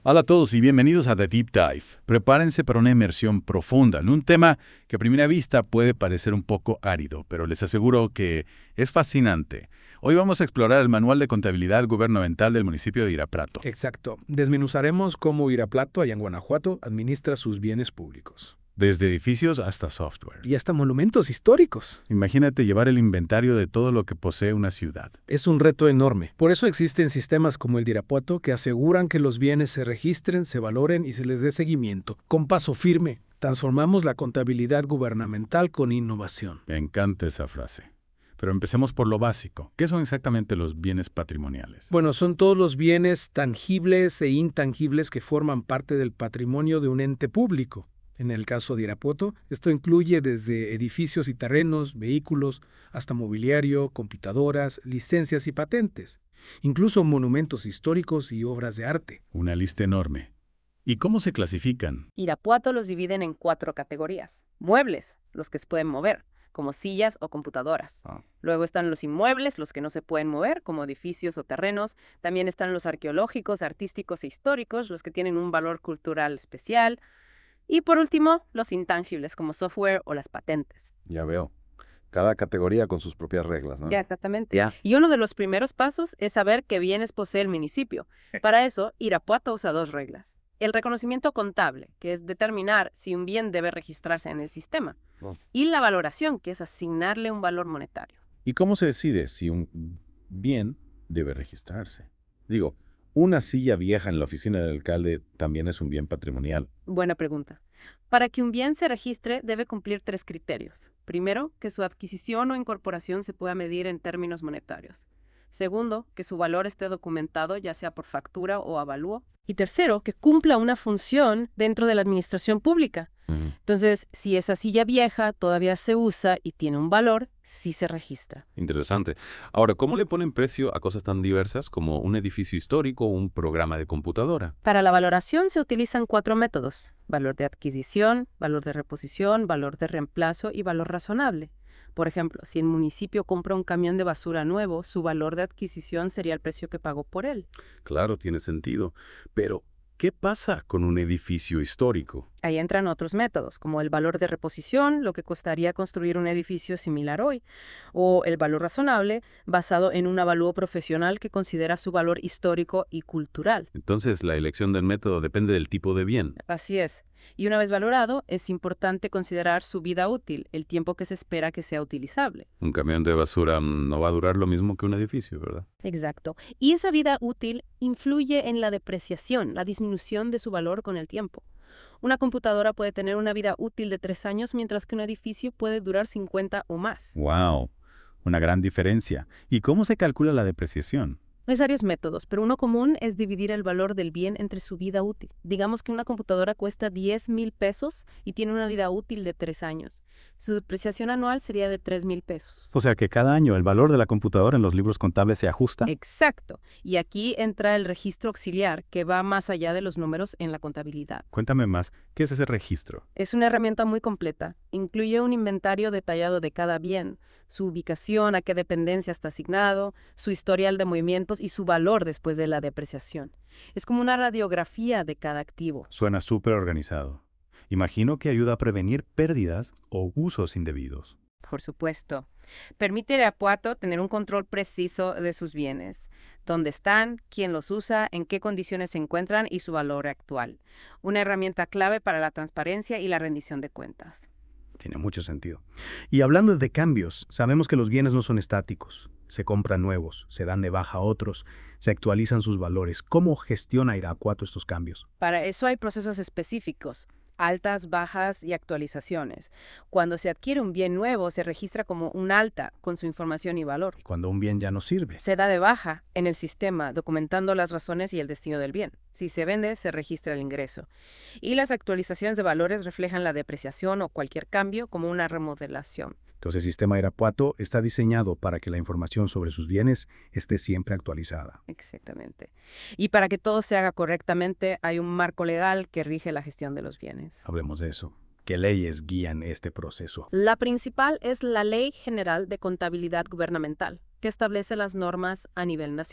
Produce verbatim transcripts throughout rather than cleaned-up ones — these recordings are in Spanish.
Hola a todos y bienvenidos a The Deep Dive. Prepárense para una inmersión profunda en un tema que a primera vista puede parecer un poco árido, pero les aseguro que es fascinante. Hoy vamos a explorar el Manual de Contabilidad Gubernamental del municipio de Irapuato. Exacto. Desmenuzaremos cómo Irapuato, allá en Guanajuato, administra sus bienes públicos. Desde edificios hasta software. Y hasta monumentos históricos. Imagínate llevar el inventario de todo lo que posee una ciudad. Es un reto enorme. Por eso existen sistemas como el de Irapuato que aseguran que los bienes se registren, se valoren y se les dé seguimiento. Con paso firme, transformamos la contabilidad gubernamental con innovación. Me encanta esa frase. Pero empecemos por lo básico. ¿Qué son exactamente los bienes patrimoniales? Bueno, son todos los bienes tangibles e intangibles que forman parte del patrimonio de un ente público. En el caso de Irapuato, esto incluye desde edificios y terrenos, vehículos, hasta mobiliario, computadoras, licencias y patentes, incluso monumentos históricos y obras de arte. Una lista enorme. ¿Y cómo se clasifican? Irapuato los dividen en cuatro categorías. Muebles, los que se pueden mover, como sillas o computadoras. Ah. Luego están los inmuebles, los que no se pueden mover, como edificios o terrenos. También están los arqueológicos, artísticos e históricos, los que tienen un valor cultural especial. Y por último, los intangibles, como software o las patentes. Ya veo. Cada categoría con sus propias reglas, ¿no? Ya, exactamente. Ya. Y uno de los primeros pasos es saber qué bienes posee el municipio. Para eso, Irapuato usa dos reglas. El reconocimiento contable, que es determinar si un bien debe registrarse en el sistema. Oh. Y la valoración, que es asignarle un valor monetario. ¿Y cómo se decide si un bien debe registrarse? Digo, ¿una silla vieja en la oficina del alcalde también es un bien patrimonial? Buena pregunta. Para que un bien se registre, debe cumplir tres criterios. Primero, que su adquisición o incorporación se pueda medir en términos monetarios. Segundo, que su valor esté documentado, ya sea por factura o avalúo. Y tercero, que cumpla una función dentro de la administración pública. Mm. Entonces, si esa silla vieja todavía se usa y tiene un valor, sí se registra. Interesante. Ahora, ¿cómo le ponen precio a cosas tan diversas como un edificio histórico o un programa de computadora? Para la valoración se utilizan cuatro métodos: valor de adquisición, valor de reposición, valor de reemplazo y valor razonable. Por ejemplo, si el municipio compra un camión de basura nuevo, su valor de adquisición sería el precio que pagó por él. Claro, tiene sentido. Pero, ¿qué pasa con un edificio histórico? Ahí entran otros métodos, como el valor de reposición, lo que costaría construir un edificio similar hoy, o el valor razonable, basado en un avalúo profesional que considera su valor histórico y cultural. Entonces, la elección del método depende del tipo de bien. Así es. Y una vez valorado, es importante considerar su vida útil, el tiempo que se espera que sea utilizable. Un camión de basura mm, no va a durar lo mismo que un edificio, ¿verdad? Exacto. Y esa vida útil influye en la depreciación, la disminución de su valor con el tiempo. Una computadora puede tener una vida útil de tres años, mientras que un edificio puede durar cincuenta o más. ¡Wow! Una gran diferencia. ¿Y cómo se calcula la depreciación? Hay varios métodos, pero uno común es dividir el valor del bien entre su vida útil. Digamos que una computadora cuesta diez mil pesos y tiene una vida útil de tres años. Su depreciación anual sería de tres mil pesos. O sea que cada año el valor de la computadora en los libros contables se ajusta. Exacto. Y aquí entra el registro auxiliar, que va más allá de los números en la contabilidad. Cuéntame más, ¿qué es ese registro? Es una herramienta muy completa. Incluye un inventario detallado de cada bien, su ubicación, a qué dependencia está asignado, su historial de movimientos y su valor después de la depreciación. Es como una radiografía de cada activo. Suena súper organizado. Imagino que ayuda a prevenir pérdidas o usos indebidos. Por supuesto. Permite a Irapuato tener un control preciso de sus bienes. Dónde están, quién los usa, en qué condiciones se encuentran y su valor actual. Una herramienta clave para la transparencia y la rendición de cuentas. Tiene mucho sentido. Y hablando de cambios, sabemos que los bienes no son estáticos. Se compran nuevos, se dan de baja a otros, se actualizan sus valores. ¿Cómo gestiona Irapuato estos cambios? Para eso hay procesos específicos: altas, bajas y actualizaciones. Cuando se adquiere un bien nuevo, se registra como un alta con su información y valor. Cuando un bien ya no sirve. Se da de baja en el sistema, documentando las razones y el destino del bien. Si se vende, se registra el ingreso. Y las actualizaciones de valores reflejan la depreciación o cualquier cambio como una remodelación. Entonces, el sistema Irapuato está diseñado para que la información sobre sus bienes esté siempre actualizada. Exactamente. Y para que todo se haga correctamente, hay un marco legal que rige la gestión de los bienes. Hablemos de eso. ¿Qué leyes guían este proceso? La principal es la Ley General de Contabilidad Gubernamental, que establece las normas a nivel nacional.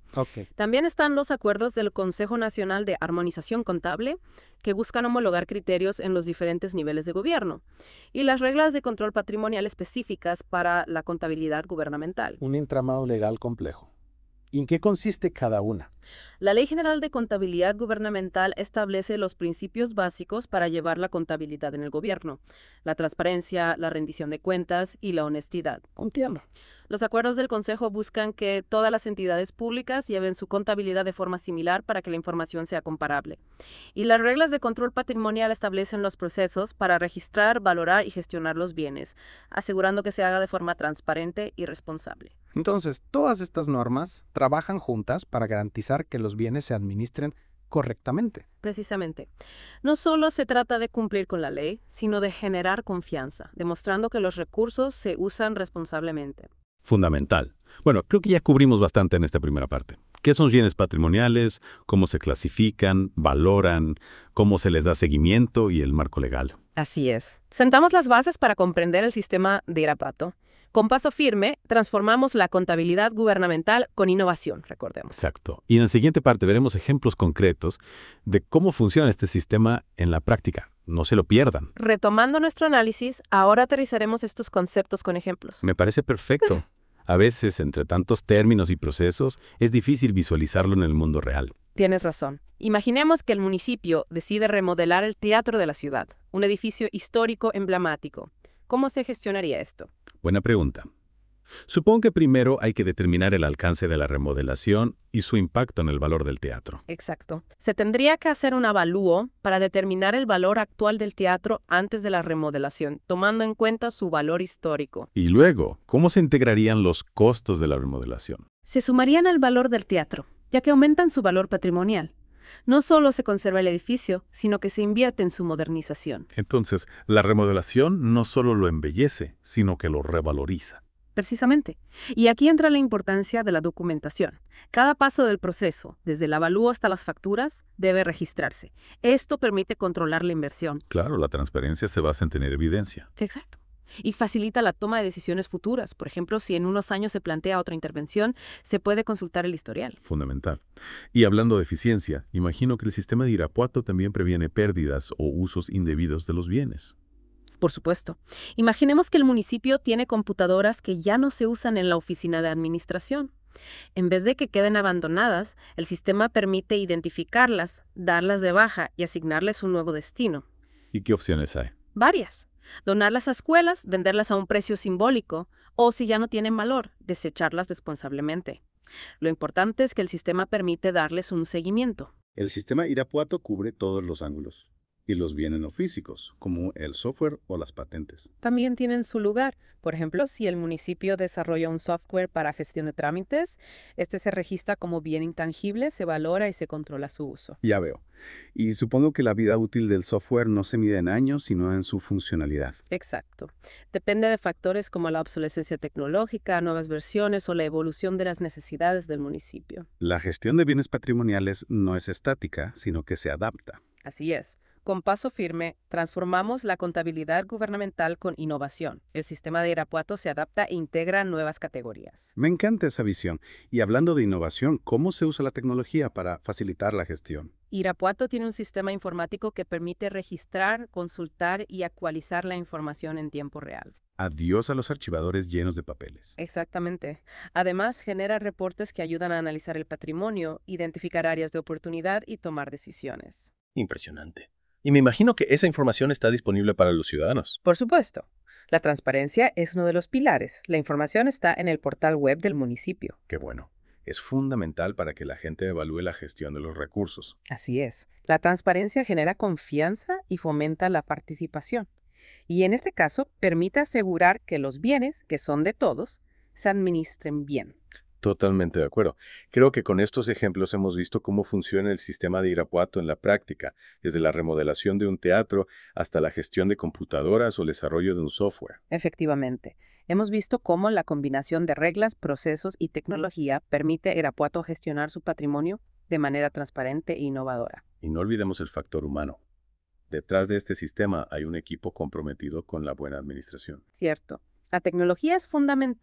Ok. También están los acuerdos del Consejo Nacional de Armonización Contable, que buscan homologar criterios en los diferentes niveles de gobierno, y las reglas de control patrimonial específicas para la contabilidad gubernamental. Un entramado legal complejo. ¿Y en qué consiste cada una? La Ley General de Contabilidad Gubernamental establece los principios básicos para llevar la contabilidad en el gobierno: la transparencia, la rendición de cuentas y la honestidad. Entiendo. Los acuerdos del Consejo buscan que todas las entidades públicas lleven su contabilidad de forma similar para que la información sea comparable. Y las reglas de control patrimonial establecen los procesos para registrar, valorar y gestionar los bienes, asegurando que se haga de forma transparente y responsable. Entonces, todas estas normas trabajan juntas para garantizar que los bienes se administren correctamente. Precisamente. No solo se trata de cumplir con la ley, sino de generar confianza, demostrando que los recursos se usan responsablemente. Fundamental. Bueno, creo que ya cubrimos bastante en esta primera parte. ¿Qué son bienes patrimoniales? ¿Cómo se clasifican? ¿Valoran? ¿Cómo se les da seguimiento? Y el marco legal. Así es. Sentamos las bases para comprender el sistema de Irapuato. Con Paso Firme, transformamos la contabilidad gubernamental con innovación, recordemos. Exacto. Y en la siguiente parte veremos ejemplos concretos de cómo funciona este sistema en la práctica. No se lo pierdan. Retomando nuestro análisis, ahora aterrizaremos estos conceptos con ejemplos. Me parece perfecto. A veces, entre tantos términos y procesos, es difícil visualizarlo en el mundo real. Tienes razón. Imaginemos que el municipio decide remodelar el teatro de la ciudad, un edificio histórico emblemático. ¿Cómo se gestionaría esto? Buena pregunta. Supongo que primero hay que determinar el alcance de la remodelación y su impacto en el valor del teatro. Exacto. Se tendría que hacer un avalúo para determinar el valor actual del teatro antes de la remodelación, tomando en cuenta su valor histórico. Y luego, ¿cómo se integrarían los costos de la remodelación? Se sumarían al valor del teatro, ya que aumentan su valor patrimonial. No solo se conserva el edificio, sino que se invierte en su modernización. Entonces, la remodelación no solo lo embellece, sino que lo revaloriza. Precisamente. Y aquí entra la importancia de la documentación. Cada paso del proceso, desde el avalúo hasta las facturas, debe registrarse. Esto permite controlar la inversión. Claro, la transparencia se basa en tener evidencia. Exacto. Y facilita la toma de decisiones futuras. Por ejemplo, si en unos años se plantea otra intervención, se puede consultar el historial. Fundamental. Y hablando de eficiencia, imagino que el sistema de Irapuato también previene pérdidas o usos indebidos de los bienes. Por supuesto. Imaginemos que el municipio tiene computadoras que ya no se usan en la oficina de administración. En vez de que queden abandonadas, el sistema permite identificarlas, darlas de baja y asignarles un nuevo destino. ¿Y qué opciones hay? Varias. Donarlas a escuelas, venderlas a un precio simbólico, o si ya no tienen valor, desecharlas responsablemente. Lo importante es que el sistema permite darles un seguimiento. El sistema Irapuato cubre todos los ángulos y los bienes no físicos, como el software o las patentes. También tienen su lugar. Por ejemplo, si el municipio desarrolla un software para gestión de trámites, este se registra como bien intangible, se valora y se controla su uso. Ya veo. Y supongo que la vida útil del software no se mide en años, sino en su funcionalidad. Exacto. Depende de factores como la obsolescencia tecnológica, nuevas versiones o la evolución de las necesidades del municipio. La gestión de bienes patrimoniales no es estática, sino que se adapta. Así es. Con Paso Firme, transformamos la contabilidad gubernamental con innovación. El sistema de Irapuato se adapta e integra nuevas categorías. Me encanta esa visión. Y hablando de innovación, ¿cómo se usa la tecnología para facilitar la gestión? Irapuato tiene un sistema informático que permite registrar, consultar y actualizar la información en tiempo real. Adiós a los archivadores llenos de papeles. Exactamente. Además, genera reportes que ayudan a analizar el patrimonio, identificar áreas de oportunidad y tomar decisiones. Impresionante. Y me imagino que esa información está disponible para los ciudadanos. Por supuesto. La transparencia es uno de los pilares. La información está en el portal web del municipio. Qué bueno. Es fundamental para que la gente evalúe la gestión de los recursos. Así es. La transparencia genera confianza y fomenta la participación. Y en este caso, permite asegurar que los bienes, que son de todos, se administren bien. Totalmente de acuerdo. Creo que con estos ejemplos hemos visto cómo funciona el sistema de Irapuato en la práctica, desde la remodelación de un teatro hasta la gestión de computadoras o el desarrollo de un software. Efectivamente. Hemos visto cómo la combinación de reglas, procesos y tecnología permite a Irapuato gestionar su patrimonio de manera transparente e innovadora. Y no olvidemos el factor humano. Detrás de este sistema hay un equipo comprometido con la buena administración. Cierto. La tecnología es fundamental,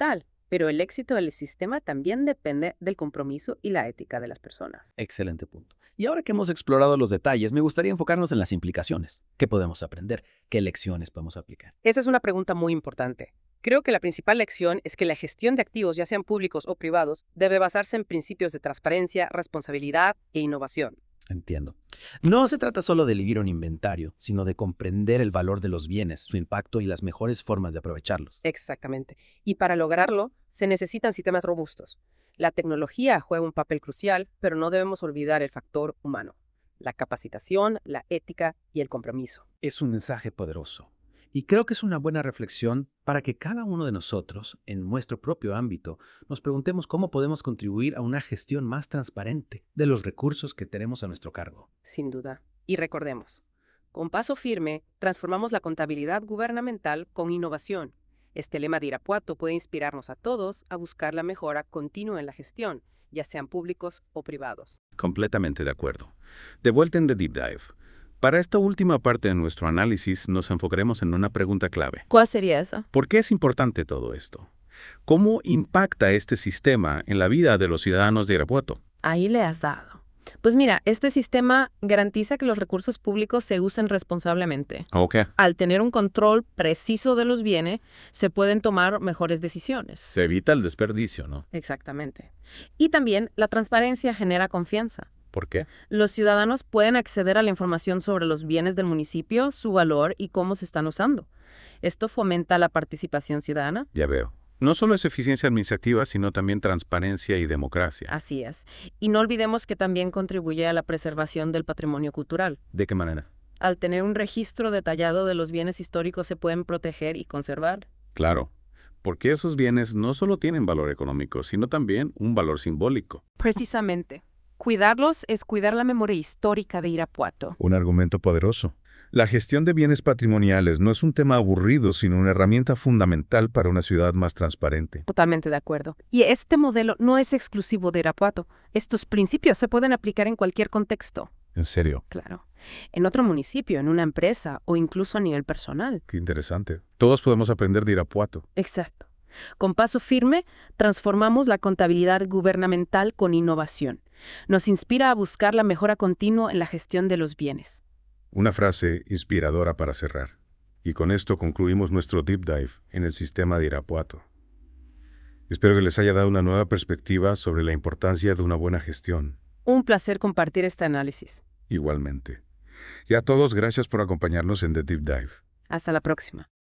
Pero el éxito del sistema también depende del compromiso y la ética de las personas. Excelente punto. Y ahora que hemos explorado los detalles, me gustaría enfocarnos en las implicaciones. ¿Qué podemos aprender? ¿Qué lecciones podemos aplicar? Esa es una pregunta muy importante. Creo que la principal lección es que la gestión de activos, ya sean públicos o privados, debe basarse en principios de transparencia, responsabilidad e innovación. Entiendo. No se trata solo de elegir un inventario, sino de comprender el valor de los bienes, su impacto y las mejores formas de aprovecharlos. Exactamente. Y para lograrlo, se necesitan sistemas robustos. La tecnología juega un papel crucial, pero no debemos olvidar el factor humano, la capacitación, la ética y el compromiso. Es un mensaje poderoso. Y creo que es una buena reflexión para que cada uno de nosotros, en nuestro propio ámbito, nos preguntemos cómo podemos contribuir a una gestión más transparente de los recursos que tenemos a nuestro cargo. Sin duda. Y recordemos, con Paso Firme, transformamos la contabilidad gubernamental con innovación. Este lema de Irapuato puede inspirarnos a todos a buscar la mejora continua en la gestión, ya sean públicos o privados. Completamente de acuerdo. De vuelta en The Deep Dive. Para esta última parte de nuestro análisis nos enfocaremos en una pregunta clave. ¿Cuál sería esa? ¿Por qué es importante todo esto? ¿Cómo impacta este sistema en la vida de los ciudadanos de Irapuato? Ahí le has dado. Pues mira, este sistema garantiza que los recursos públicos se usen responsablemente. Ok. Al tener un control preciso de los bienes, se pueden tomar mejores decisiones. Se evita el desperdicio, ¿no? Exactamente. Y también la transparencia genera confianza. ¿Por qué? Los ciudadanos pueden acceder a la información sobre los bienes del municipio, su valor y cómo se están usando. Esto fomenta la participación ciudadana. Ya veo. No solo es eficiencia administrativa, sino también transparencia y democracia. Así es. Y no olvidemos que también contribuye a la preservación del patrimonio cultural. ¿De qué manera? Al tener un registro detallado de los bienes históricos se pueden proteger y conservar. Claro, porque esos bienes no solo tienen valor económico, sino también un valor simbólico. Precisamente. Cuidarlos es cuidar la memoria histórica de Irapuato. Un argumento poderoso. La gestión de bienes patrimoniales no es un tema aburrido, sino una herramienta fundamental para una ciudad más transparente. Totalmente de acuerdo. Y este modelo no es exclusivo de Irapuato. Estos principios se pueden aplicar en cualquier contexto. ¿En serio? Claro. En otro municipio, en una empresa o incluso a nivel personal. Qué interesante. Todos podemos aprender de Irapuato. Exacto. Con Paso Firme, transformamos la contabilidad gubernamental con innovación. Nos inspira a buscar la mejora continua en la gestión de los bienes. Una frase inspiradora para cerrar. Y con esto concluimos nuestro deep dive en el sistema de Irapuato. Espero que les haya dado una nueva perspectiva sobre la importancia de una buena gestión. Un placer compartir este análisis. Igualmente. Y a todos, gracias por acompañarnos en The Deep Dive. Hasta la próxima.